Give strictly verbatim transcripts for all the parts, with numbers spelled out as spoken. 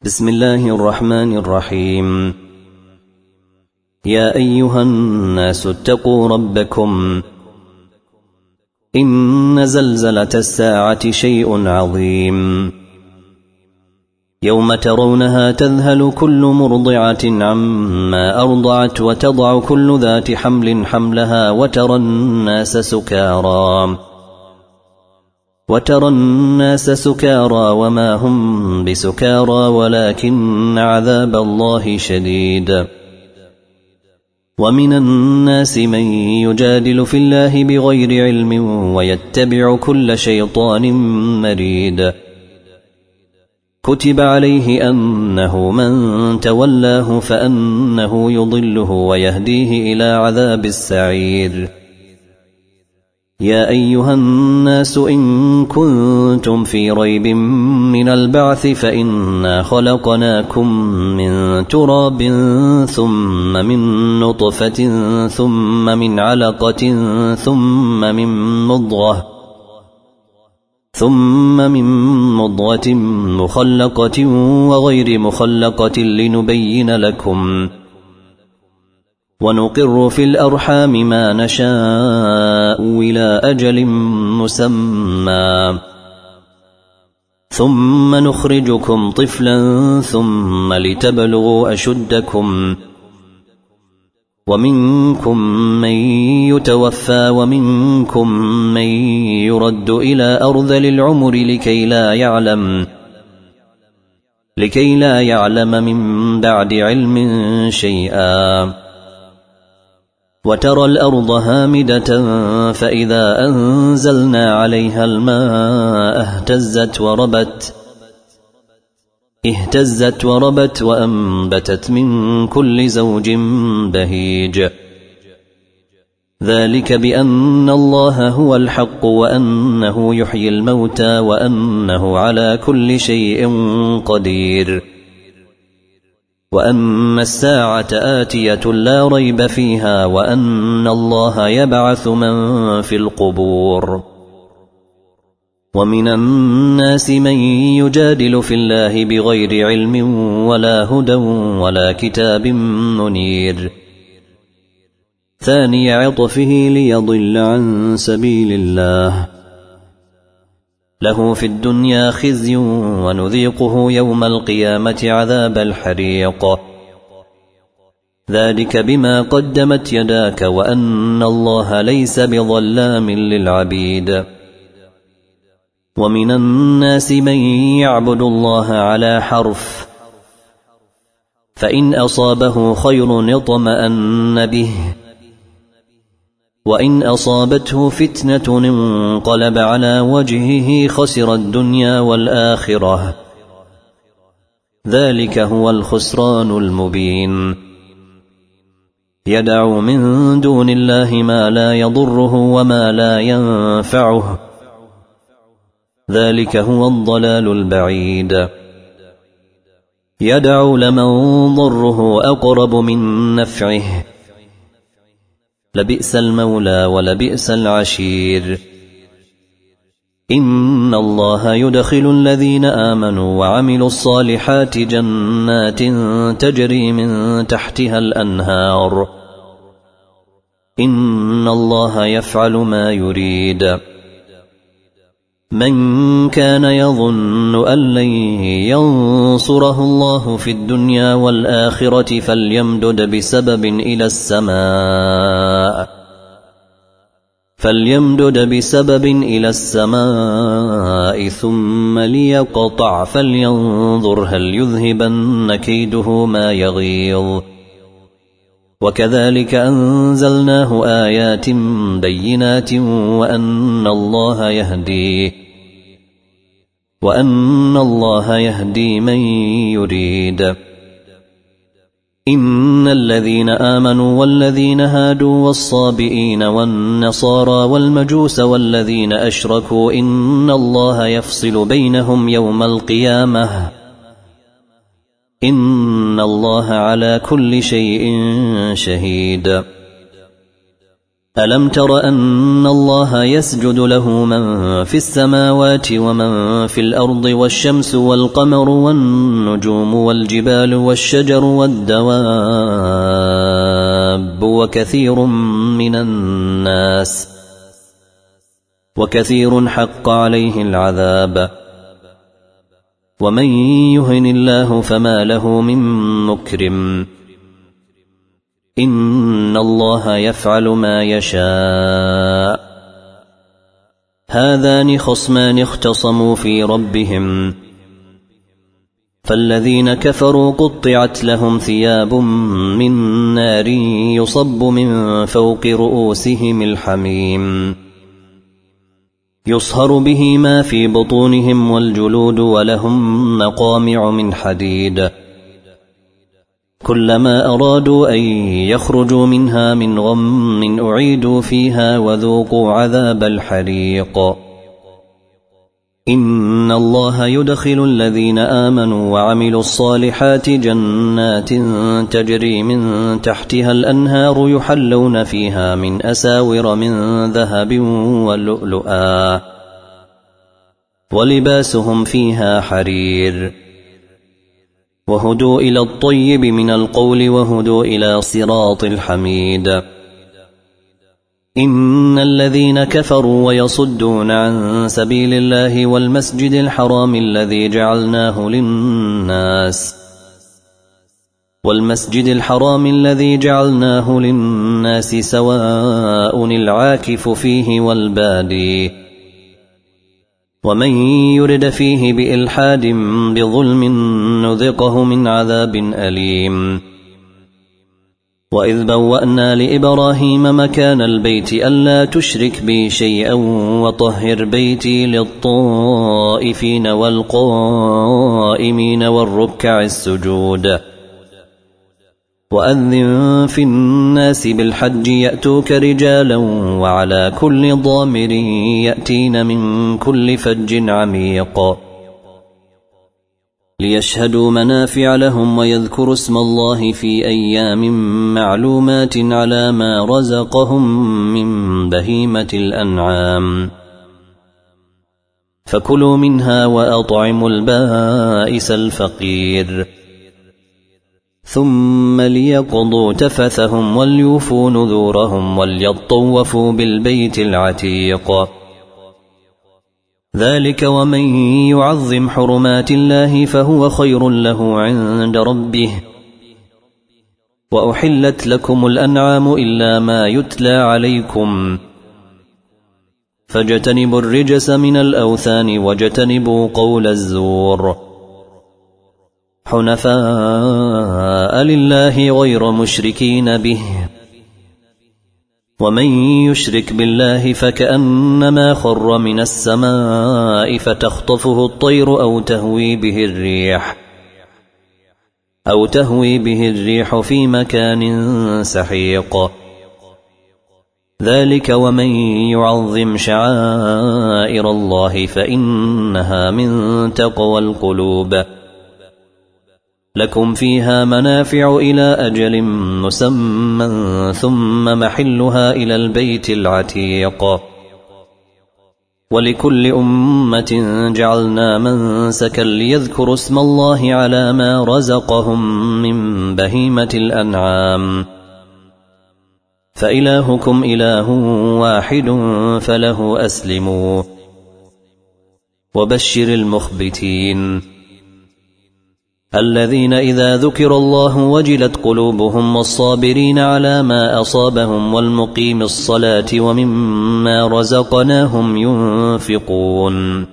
بسم الله الرحمن الرحيم. يا أيها الناس اتقوا ربكم، إن زلزلة الساعة شيء عظيم، يوم ترونها تذهل كل مرضعة عما أرضعت وتضع كل ذات حمل حملها وترى الناس سكارى وترى الناس سكارى وما هم بسكارى ولكن عذاب الله شديد. ومن الناس من يجادل في الله بغير علم ويتبع كل شيطان مريد. كتب عليه أنه من تولاه فأنه يضله ويهديه إلى عذاب السعير. يا أيها الناس إن كنتم في ريب من البعث فإنا خلقناكم من تراب ثم من نطفة ثم من علقة ثم من مضغة ثم من مضغة مخلقة وغير مخلقة لنبين لكم، ونقر في الأرحام ما نشاء إلى أجل مسمى ثم نخرجكم طفلا ثم لتبلغوا أشدكم، ومنكم من يتوفى ومنكم من يرد إلى أرذل العمر لكي لا يعلم لكي لا يعلم من بعد علم شيئا. وترى الأرض هامدة فإذا أنزلنا عليها الماء اهتزت وربت اهتزت وربت وأنبتت من كل زوج بهيج. ذلك بأن الله هو الحق وأنه يحيي الموتى وأنه على كل شيء قدير، وأن الساعة آتية لا ريب فيها، وأن الله يبعث من في القبور. ومن الناس من يجادل في الله بغير علم ولا هدى ولا كتاب منير. ثاني عطفه ليضل عن سبيل الله، له في الدنيا خزي ونذيقه يوم القيامة عذاب الحريق. ذلك بما قدمت يداك وأن الله ليس بظلام للعبيد. ومن الناس من يعبد الله على حرف، فإن أصابه خير اطمأن به، وإن أصابته فتنة انقلب على وجهه خسر الدنيا والآخرة. ذلك هو الخسران المبين. يدعو من دون الله ما لا يضره وما لا ينفعه، ذلك هو الضلال البعيد. يدعو لمن ضره أقرب من نفعه، لبئس المولى ولبئس العشير. إن الله يدخل الذين آمنوا وعملوا الصالحات جنات تجري من تحتها الأنهار، إن الله يفعل ما يريد. من كان يظن أن لن ينصره الله في الدنيا والآخرة فليمدد بسبب إلى السماء فليمدد بسبب إلى السماء ثم ليقطع فلينظر هل يذهبن كيده ما يغيظ. وكذلك أنزلناه آيات بينات وأن الله يهدي وأن الله يهدي من يريد. إن الذين آمنوا والذين هادوا والصابئين والنصارى والمجوس والذين أشركوا إن الله يفصل بينهم يوم القيامة، إن الله على كل شيء شهيد. ألم تر أن الله يسجد له من في السماوات ومن في الأرض والشمس والقمر والنجوم والجبال والشجر والدواب وكثير من الناس وكثير حق عليه العذاب ومن يهن الله فما له من مكرم إن الله يفعل ما يشاء هذان خصمان اختصموا في ربهم فالذين كفروا قطعت لهم ثياب من نار يصب من فوق رؤوسهم الحميم يصهر به ما في بطونهم والجلود ولهم مقامع من حديد كلما أرادوا أن يخرجوا منها من غم أعيدوا فيها وذوقوا عذاب الحريق إن الله يدخل الذين آمنوا وعملوا الصالحات جنات تجري من تحتها الأنهار يحلون فيها من أساور من ذهب ولؤلؤا ولباسهم فيها حرير وهدوا إلى الطيب من القول وهدوا إلى صراط الحميد إن الذين كفروا ويصدون عن سبيل الله والمسجد الحرام الذي جعلناه للناس والمسجد الحرام الذي جعلناه للناس سواء العاكف فيه والبادي ومن يرد فيه بإلحاد بظلم نذقه من عذاب أليم وإذ بوأنا لإبراهيم مكان البيت ألا تشرك بي شيئا وطهر بيتي للطائفين والقائمين والركع السجود وأذن في الناس بالحج يأتوك رجالا وعلى كل ضامر يأتين من كل فج عميق ليشهدوا منافع لهم ويذكروا اسم الله في أيام معلومات على ما رزقهم من بهيمة الأنعام فكلوا منها وأطعموا البائس الفقير ثم ليقضوا تفثهم وليوفوا نذورهم وليطوفوا بالبيت العتيق ذلك ومن يعظم حرمات الله فهو خير له عند ربه وأحلت لكم الأنعام إلا ما يتلى عليكم فاجتنبوا الرجس من الأوثان واجتنبوا قول الزور حنفاء لله غير مشركين به ومن يشرك بالله فكأنما خر من السماء فتخطفه الطير أو تهوي به الريح أو تهوي به الريح في مكان سحيق ذلك ومن يعظم شعائر الله فإنها من تقوى القلوب لكم فيها منافع إلى أجل مسمى ثم محلها إلى البيت العتيق ولكل أمة جعلنا منسكا ليذكروا اسم الله على ما رزقهم من بهيمة الأنعام فإلهكم إله واحد فله أسلموا وبشر المخبتين الذين إذا ذكر الله وجلت قلوبهم والصابرين على ما أصابهم والمقيم الصلاة ومما رزقناهم ينفقون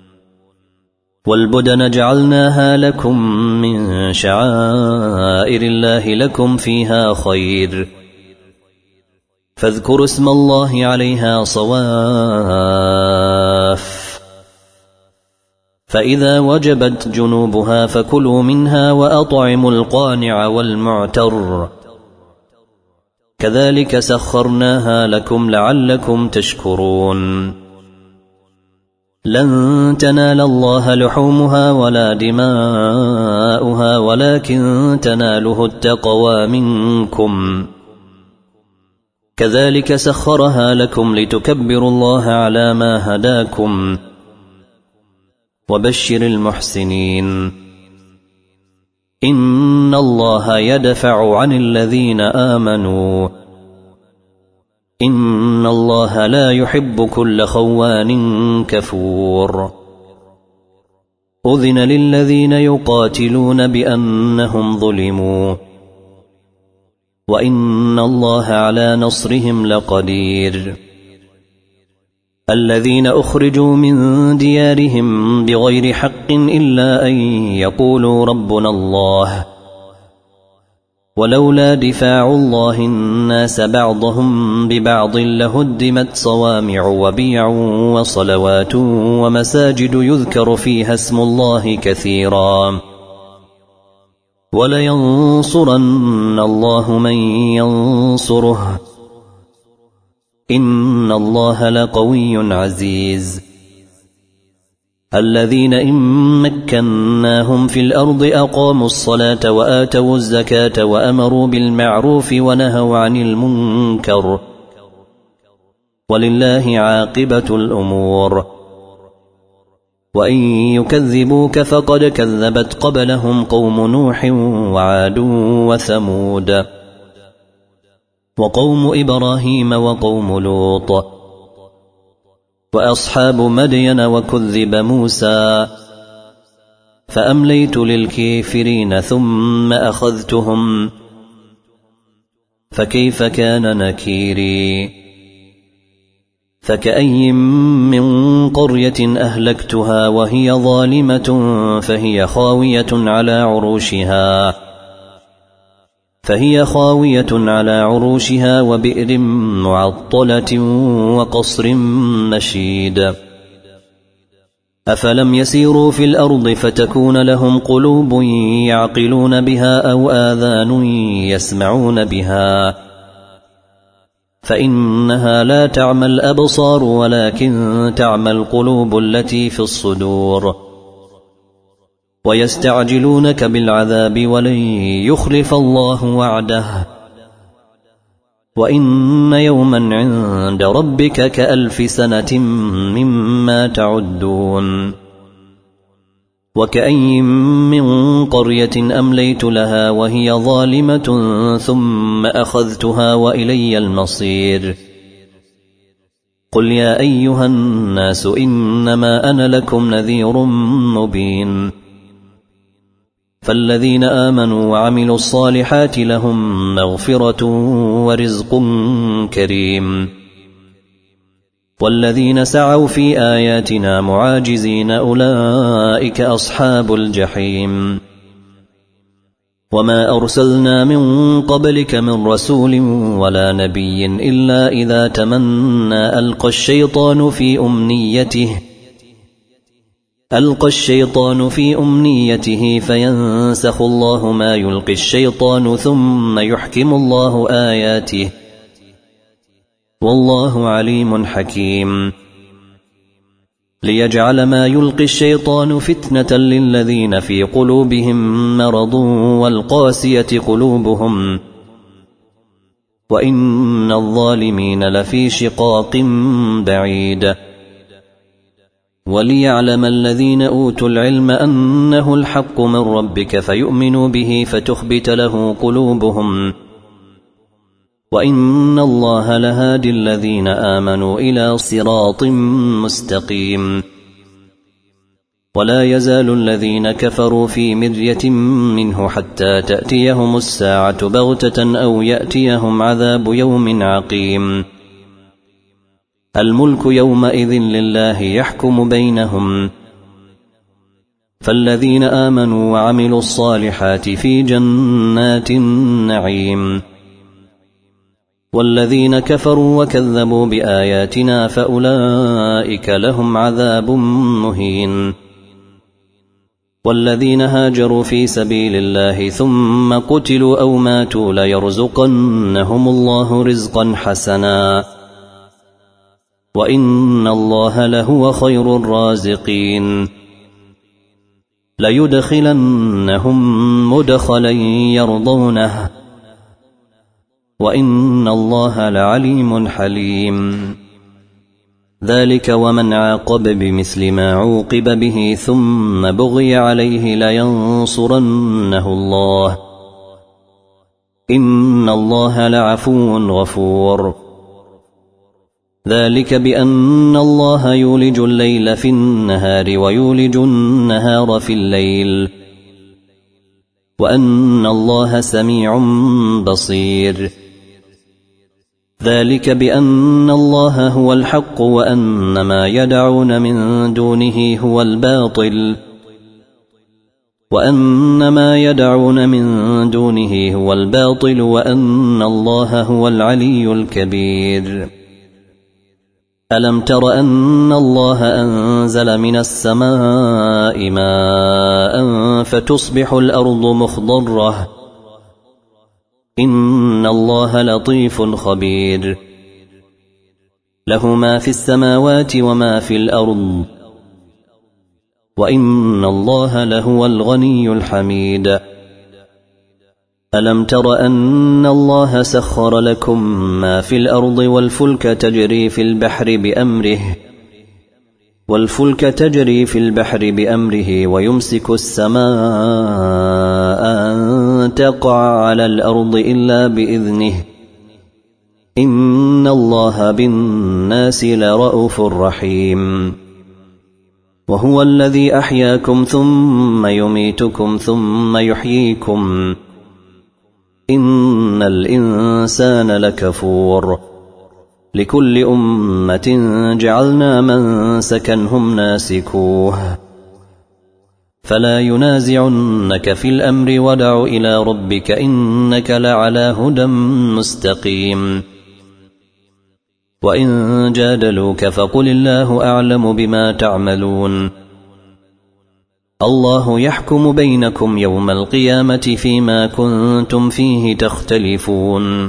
والبدن جعلناها لكم من شعائر الله لكم فيها خير فاذكروا اسم الله عليها صواف فإذا وجبت جنوبها فكلوا منها وأطعموا القانع والمعتر كذلك سخرناها لكم لعلكم تشكرون لن تنال الله لحومها ولا دماؤها ولكن تناله التقوى منكم كذلك سخرها لكم لتكبروا الله على ما هداكم وبشر المحسنين إن الله يدفع عن الذين آمنوا إن الله لا يحب كل خوان كفور أذن للذين يقاتلون بأنهم ظلموا وإن الله على نصرهم لقدير الذين أخرجوا من ديارهم بغير حق إلا أن يقولوا ربنا الله ولولا دفاع الله الناس بعضهم ببعض لهدمت صوامع وبيع وصلوات ومساجد يذكر فيها اسم الله كثيرا ولينصرن الله من ينصره إن الله لقوي عزيز الذين إن مكناهم في الأرض أقاموا الصلاة وآتوا الزكاة وأمروا بالمعروف ونهوا عن المنكر ولله عاقبة الأمور وإن يكذبوك فقد كذبت قبلهم قوم نوح وعاد وثمود وقوم إبراهيم وقوم لوط وأصحاب مدين وكذب موسى فأمليت للكافرين ثم أخذتهم فكيف كان نكيري فكأي من قرية أهلكتها وهي ظالمة فهي خاوية على عروشها فهي خاوية على عروشها وبئر معطلة وقصر مشيد أفلم يسيروا في الأرض فتكون لهم قلوب يعقلون بها أو آذان يسمعون بها فإنها لا تعمى الأبصار ولكن تعمى القلوب التي في الصدور ويستعجلونك بالعذاب ولن يخلف الله وعده وإن يوما عند ربك كألف سنة مما تعدون وكأي من قرية أمليت لها وهي ظالمة ثم أخذتها وإلي المصير قل يا أيها الناس إنما أنا لكم نذير مبين فالذين آمنوا وعملوا الصالحات لهم مغفرة ورزق كريم والذين سعوا في آياتنا معاجزين أولئك أصحاب الجحيم وما أرسلنا من قبلك من رسول ولا نبي إلا إذا تمنى ألقى الشيطان في أمنيته ألقى الشيطان في أمنيته فينسخ الله ما يلقي الشيطان ثم يحكم الله آياته والله عليم حكيم ليجعل ما يلقي الشيطان فتنة للذين في قلوبهم مرض والقاسية قلوبهم وإن الظالمين لفي شقاق بعيد وليعلم الذين أوتوا العلم أنه الحق من ربك فيؤمنوا به فتخبت له قلوبهم وإن الله لهادي الذين آمنوا إلى صراط مستقيم ولا يزال الذين كفروا في مرية منه حتى تأتيهم الساعة بغتة أو يأتيهم عذاب يوم عقيم الملك يومئذ لله يحكم بينهم فالذين آمنوا وعملوا الصالحات في جنات النعيم والذين كفروا وكذبوا بآياتنا فأولئك لهم عذاب مهين والذين هاجروا في سبيل الله ثم قتلوا أو ماتوا ليرزقنهم الله رزقا حسنا وإن الله لهو خير الرازقين ليدخلنهم مدخلا يرضونه وإن الله لعليم حليم. ذلك ومن عاقب بمثل ما عوقب به ثم بغي عليه لينصرنه الله إن الله لعفو غفور. ذلك بأن الله يولج الليل في النهار ويولج النهار في الليل وأن الله سميع بصير. ذلك بأن الله هو الحق وأن ما يدعون من دونه هو الباطل وأن ما يدعون من دونه هو الباطل وأن الله هو العلي الكبير. ألم تر أن الله أنزل من السماء ماء فتصبح الأرض مخضرة إن الله لطيف خبير. له ما في السماوات وما في الأرض وإن الله لهو الغني الحميد. ألم تر أن الله سخر لكم ما في الأرض والفلك تجري في البحر بأمره والفلك تجري في البحر بأمره ويمسك السماء أن تقع على الأرض إلا بإذنه إن الله بالناس لرءوف رحيم. وهو الذي أحياكم ثم يميتكم ثم يحييكم إن الإنسان لكفور. لكل أمة جعلنا منسكا هم ناسكوه فلا ينازعنك في الأمر ودع إلى ربك إنك لعلى هدى مستقيم. وإن جادلوك فقل الله أعلم بما تعملون. الله يحكم بينكم يوم القيامة فيما كنتم فيه تختلفون.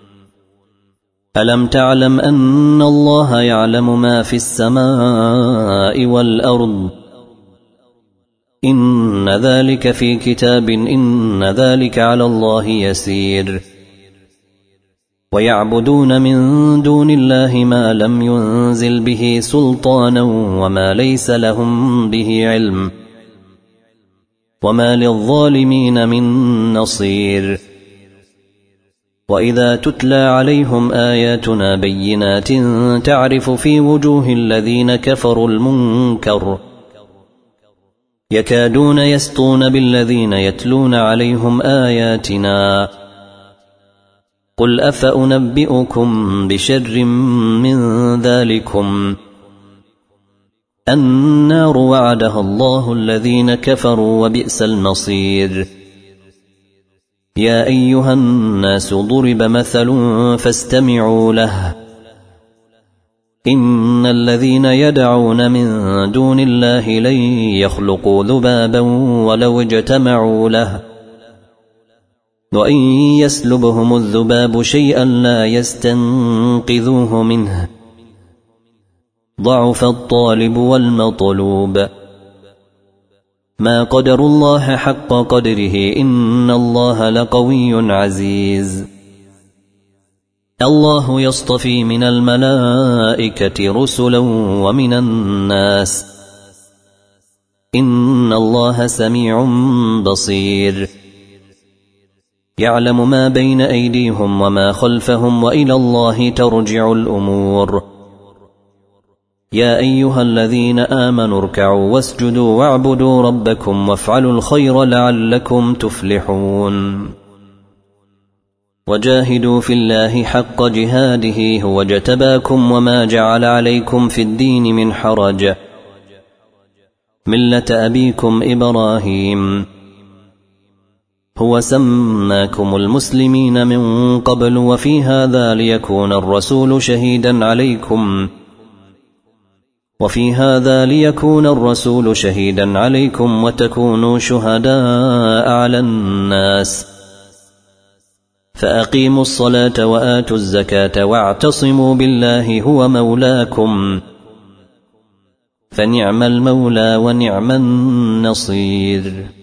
ألم تعلم أن الله يعلم ما في السماء والأرض إن ذلك في كتاب إن ذلك على الله يسير. ويعبدون من دون الله ما لم ينزل به سلطانا وما ليس لهم به علم وما للظالمين من نصير. وإذا تتلى عليهم آياتنا بينات تعرف في وجوه الذين كفروا المنكر يكادون يسطون بالذين يتلون عليهم آياتنا. قل أفأنبئكم بشر من ذلكم النار وعدها الله الذين كفروا وبئس المصير. يا أيها الناس ضرب مثل فاستمعوا له إن الذين يدعون من دون الله لن يخلقوا ذبابا ولو اجتمعوا له وإن يسلبهم الذباب شيئا لا يستنقذوه منه ضعف الطالب والمطلوب. ما قدر الله حق قدره إن الله لقوي عزيز. الله يصطفي من الملائكة رسلا ومن الناس إن الله سميع بصير. يعلم ما بين أيديهم وما خلفهم وإلى الله ترجع الأمور. يا أيها الذين آمنوا اركعوا واسجدوا واعبدوا ربكم وافعلوا الخير لعلكم تفلحون. وجاهدوا في الله حق جهاده هو اجتباكم وما جعل عليكم في الدين من حرج ملة أبيكم إبراهيم هو سماكم المسلمين من قبل وفي هذا ليكون الرسول شهيدا عليكم وفي هذا ليكون الرسول شهيدا عليكم وتكونوا شهداء على الناس. فأقيموا الصلاة وآتوا الزكاة واعتصموا بالله هو مولاكم فنعم المولى ونعم النصير.